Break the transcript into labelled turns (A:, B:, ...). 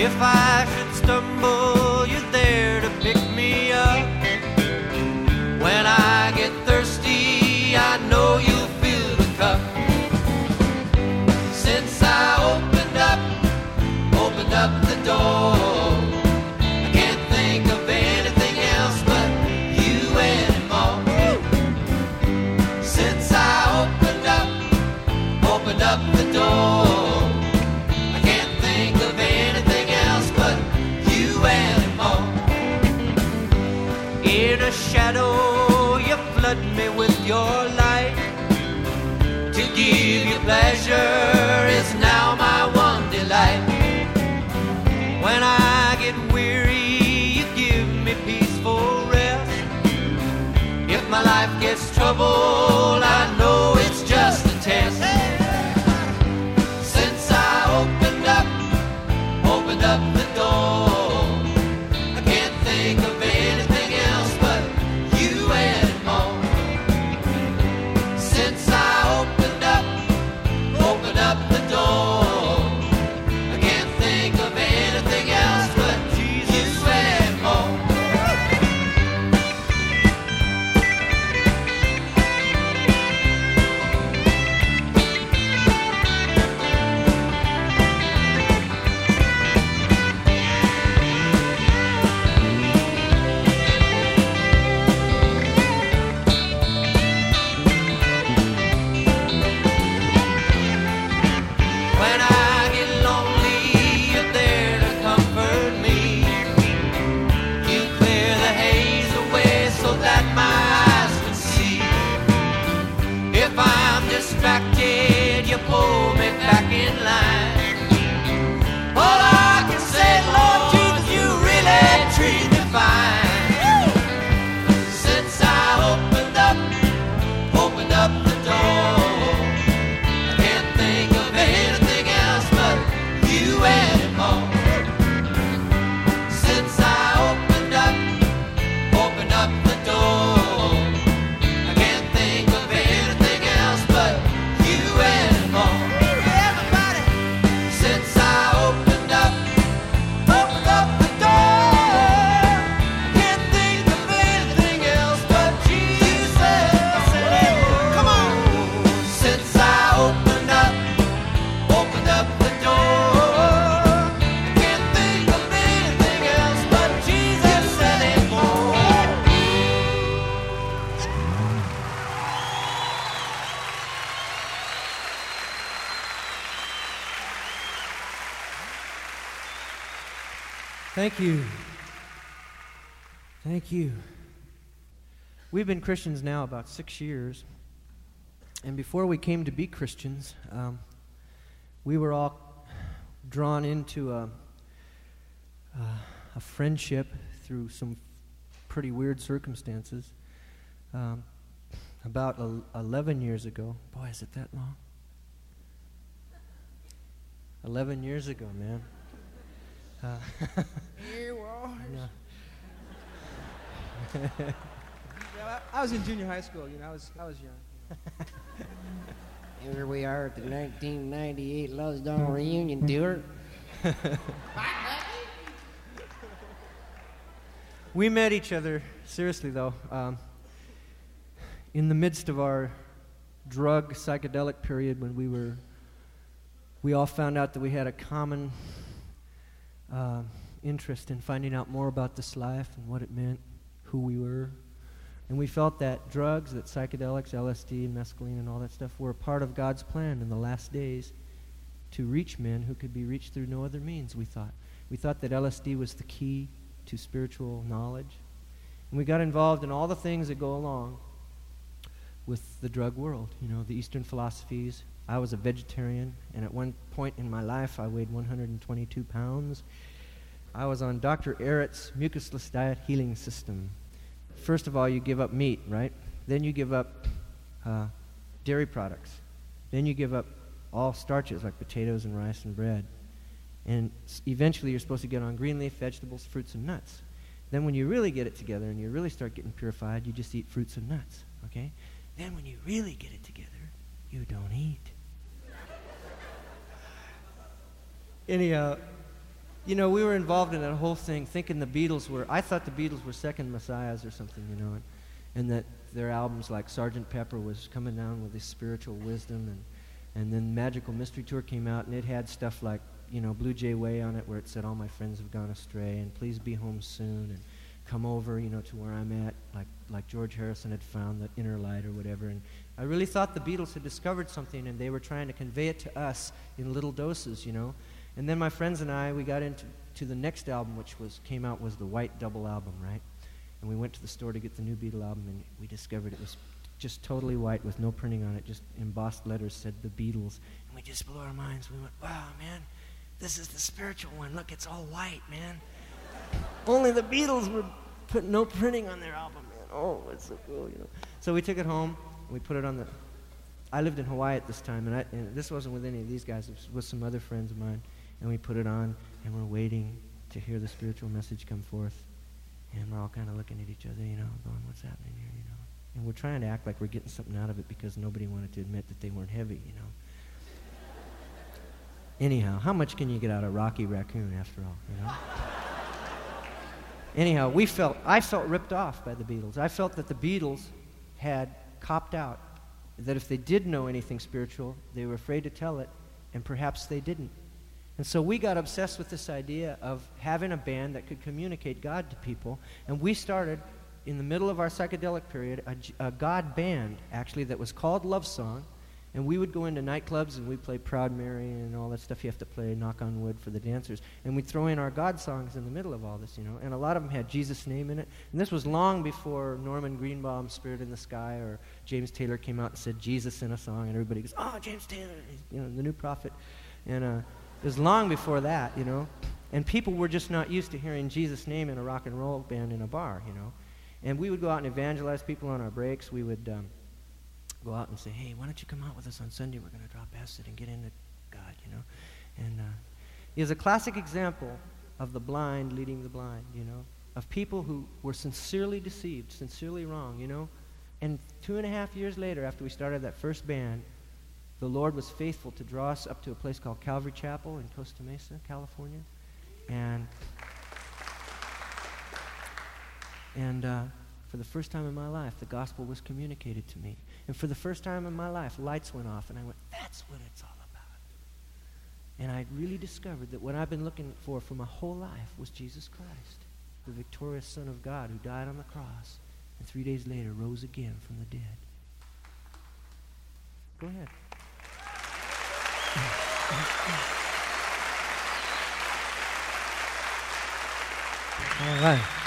A: If I should stumble, you're there to pick me up. When I get thirsty, I know you'll fill the cup. Since I opened up the door, I can't think of anything else but you anymore. Since I opened up the door, I can't think of anything else but you anymore. In a shadow, you flood me with your light. To give you pleasure is now my one delight. When I get weary, you give me peaceful rest. If my life gets troubled, I know it's just a test. Since I opened up the door, I can't think of anything else but you anymore. Since I opened up the door, I can't think of anything else but Jesus anymore. When I get lonely, you're there to comfort me. You clear the haze away so that my eyes can see. If I'm distracted, you pull me back in line. All I can say, Lord Jesus, you really treat me fine. Since I opened up the door, I can't think of anything else but you anymore. Since I opened up the door, I can't think of anything else but you anymore. Everybody! Since I opened up the door, I can't think of anything else but Jesus anymore. Come on! Since I opened up the door, I can't think of anything else but Jesus anymore.
B: Thank you. Thank you. We've been Christians now about 6 years. And before we came to be Christians, we were all drawn into a friendship through some pretty weird circumstances. About 11 years ago. Boy, is it that long? 11 years ago, man.
C: I was in junior high school, I was young.
D: Here we are at the 1998 Love's Dawn reunion tour.
B: We met each other, seriously though, in the midst of our drug psychedelic period when we all found out that we had a common interest in finding out more about this life and what it meant, who we were. And we felt that drugs, that psychedelics, LSD and mescaline and all that stuff were a part of God's plan in the last days to reach men who could be reached through no other means, we thought. We thought that LSD was the key to spiritual knowledge. And we got involved in all the things that go along with the drug world, the Eastern philosophies. I was a vegetarian, and at one point in my life, I weighed 122 pounds. I was on Dr. Ehret's mucusless diet healing system. First of all, you give up meat, right? Then you give up dairy products. Then you give up all starches like potatoes and rice and bread. And eventually you're supposed to get on green leaf, vegetables, fruits, and nuts. Then when you really get it together and you really start getting purified, you just eat fruits and nuts, okay? Then when you really get it together, you don't eat. Anyhow, you know, we were involved in that whole thing, thinking the Beatles were, I thought the Beatles were second messiahs or something, you know, and that their albums like Sgt. Pepper was coming down with this spiritual wisdom, and then Magical Mystery Tour came out, and it had stuff like, you know, Blue Jay Way on it, where it said, all my friends have gone astray, and please be home soon, and come over, you know, to where I'm at, like George Harrison had found the inner light or whatever. And I really thought the Beatles had discovered something, and they were trying to convey it to us in little doses, you know. And then my friends and I, we got into the next album, which came out was the White Double album, right? And we went to the store to get the new Beatle album, and we discovered it was just totally white with no printing on it, just embossed letters said the Beatles. And we just blew our minds. We went, wow, man, this is the spiritual one. Look, it's all white, man. Only the Beatles would put no printing on their album, man. Oh, it's so cool, you know. So we took it home, and we put it on the... I lived in Hawaii at this time, and this wasn't with any of these guys. It was with some other friends of mine. And we put it on, and we're waiting to hear the spiritual message come forth. And we're all kind of looking at each other, you know, going, what's happening here, you know. And we're trying to act like we're getting something out of it because nobody wanted to admit that they weren't heavy, you know. Anyhow, how much can you get out of Rocky Raccoon after all, you know? Anyhow, I felt ripped off by the Beatles. I felt that the Beatles had copped out, that if they did know anything spiritual, they were afraid to tell it, and perhaps they didn't. And so we got obsessed with this idea of having a band that could communicate God to people, and we started, in the middle of our psychedelic period, a God band, actually, that was called Love Song. And we would go into nightclubs and we'd play Proud Mary and all that stuff you have to play, Knock on Wood for the dancers. And we'd throw in our God songs in the middle of all this, you know. And a lot of them had Jesus' name in it. And this was long before Norman Greenbaum's Spirit in the Sky or James Taylor came out and said Jesus in a song. And everybody goes, oh, James Taylor, you know, the new prophet. And it was long before that, you know. And people were just not used to hearing Jesus' name in a rock and roll band in a bar, you know. And we would go out and evangelize people on our breaks. We would... go out and say, hey, why don't you come out with us on Sunday? We're going to drop acid and get into God, you know. And he is a classic example of the blind leading the blind, you know, of people who were sincerely deceived, sincerely wrong, you know. And 2.5 years later, after we started that first band, the Lord was faithful to draw us up to a place called Calvary Chapel in Costa Mesa, California. And for the first time in my life, the gospel was communicated to me. And for the first time in my life, lights went off, and I went, that's what it's all about. And I really discovered that what I've been looking for my whole life was Jesus Christ, the victorious Son of God who died on the cross and 3 days later rose again from the dead. Go ahead.
C: All right.